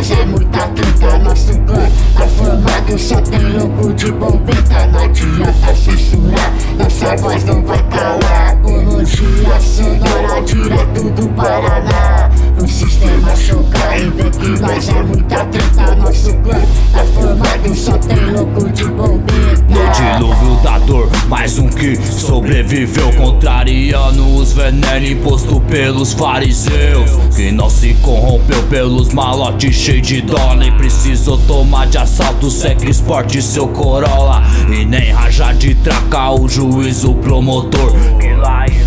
nós é muita treta. Nosso clã tá formado, só tem louco de bombeta. Não adianta censurar, nossa voz não vai calar. Apologia sonora direto do Paraná. O sistema chocar e ver que nós é muita treta. Nosso clã tá formado, só tem louco de bombeta. No dilúvio da dor, mais um que sobreviveu, contrariando os venenos imposto pelos fariseus, que não se corrompeu pelos malotes cheios de dó. Nem precisou tomar de assalto Secre Sport seu Corolla, e nem rajar de tracar o juiz, o promotor, que lá em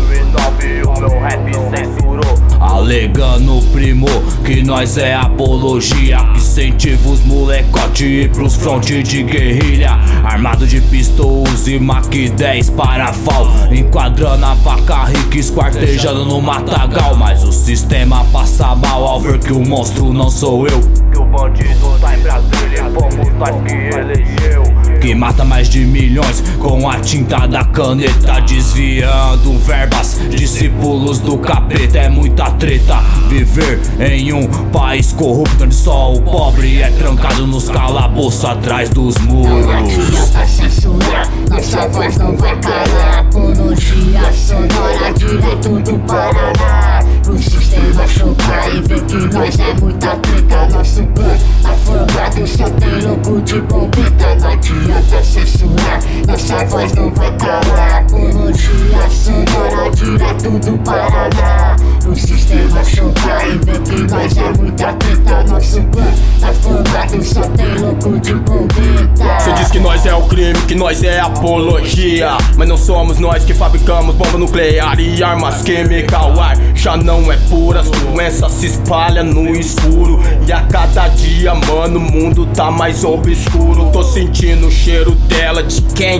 2009 o meu rap censurou, alegando primo que nós é apologia, que incentiva os molecote ir pros fronte de guerrilha, armado de pistols e Mac 10 para FAL, enquadrando a vaca rica, esquartejando no matagal. Mas o sistema passa mal ao ver que o monstro não sou eu, que o bandido tá em Brasília, fomos nós que elegeu, que mata mais de milhões com a tinta da caneta, desviando verbas, discípulos do capeta. É muita treta viver em um país corrupto, onde só o pobre é trancado nos calabouços atrás dos muros. Não adianta censurar, nossa voz não vai calar. Apologia sonora direto do Paraná. O sistema chocar e ver que nós é muita treta. Nosso clã tá formado, só tem louco de bombeta. Não adianta censurar, nossa voz não vai calar. Apologia sonora direto do Paraná. O sistema chocar e ver que nós é muita treta. Nosso clã tá formado, só tem louco de bombeta. Cê diz que nós é o crime, que nós é apologia, mas não somos nós que fabricamos bomba nuclear e armas químicas. O ar já não é pura, as doenças se espalham no escuro, e a cada dia, mano, o mundo tá mais obscuro. Tô sentindo o cheiro dela, de quem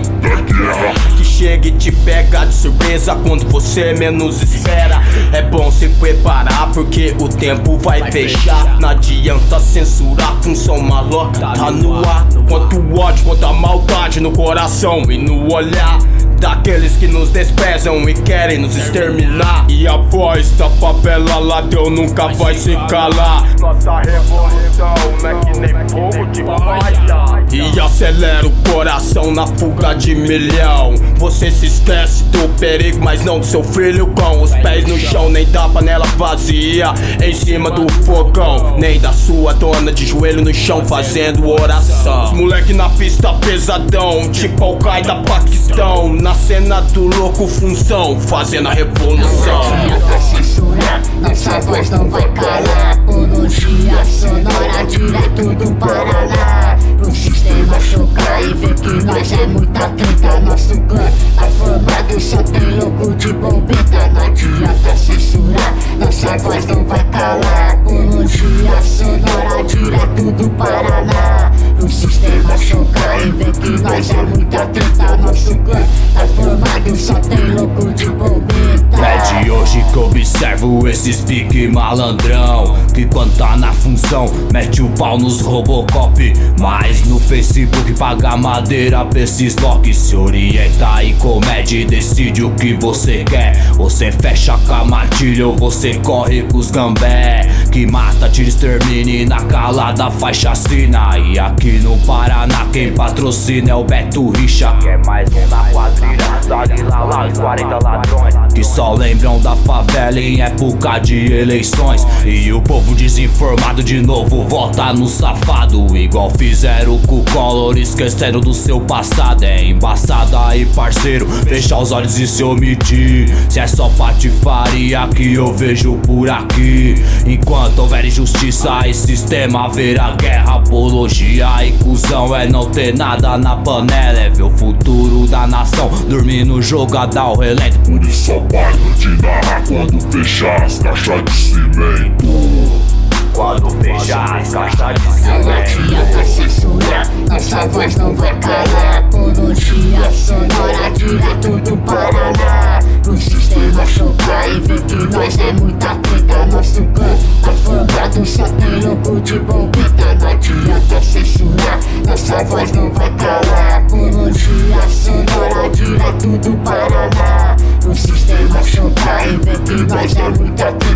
que chega e te pega de surpresa quando você menos espera. É bom se preparar porque o tempo vai fechar. Não adianta censurar, função maloca tá no ar. Quanto ódio, quanta maldade no coração e no olhar daqueles que nos desprezam e querem nos exterminar. E a voz da favela lá Deus nunca vai se calar. Nossa revolução não é que nem fogo de palha, e acelera o coração na fuga de milhão. Você se esquece do perigo, mas não do seu filho, com os pés no chão, nem da panela vazia em cima do fogão, nem da sua dona de joelho no chão fazendo oração. Os moleque na pista pesadão, tipo Al-Qaeda Paquistão, na cena do louco função, fazendo a revolução. Não adianta censurar, nossa voz não vai calar. Apologia sonora direto do Paraná. O sistema chocar e ver que nós é muita treta. Nosso clã tá formado, só tem louco de bombeta. Não adianta censurar, nossa voz não vai calar. Apologia sonora direto do Paraná. O sistema chocar e ver que nós é muita treta. Nosso clã tá formado, só tem louco de bombeta. É de hoje que observo esses pique malandrão, que quando tá na função mete o pau nos Robocop, mas no Facebook paga madeira pra esses locks. Se orienta e comede e decide o que você quer. Você fecha com a matilha ou você corre com os gambé, que mata, tira, extermina e na calada faz chacina. E aqui no Paraná quem patrocina é o Beto Richa, que é mais um da quadrilha, sabe lá os 40 ladrões, que só lembram da favela em época de eleições. E o povo desinformado de novo vota no safado, igual fizeram com o Collor, esquecendo do seu passado. É embaçado aí, parceiro, fechar os olhos e se omitir. Se é só patifaria que eu vejo por aqui. Enquanto houver injustiça e sistema haverá guerra. Apologia e cuzão é não ter nada na panela, é ver o futuro da nação dormir no jogadão relento. Por isso só para de narrar quando fechar as caixas de cimento. Quando fechar as caixas de Não cimento. adianta censurar, nossa voz não vai calar. Apologia sonora direto do Paraná. O sistema chocar e ver que nós é muita treta. Nosso clã tá formado, só tem louco de bombeta. Não adianta censurar, nossa voz não vai calar. Apologia sonora direto do Paraná. O sistema chocar e ver que nós é muita treta.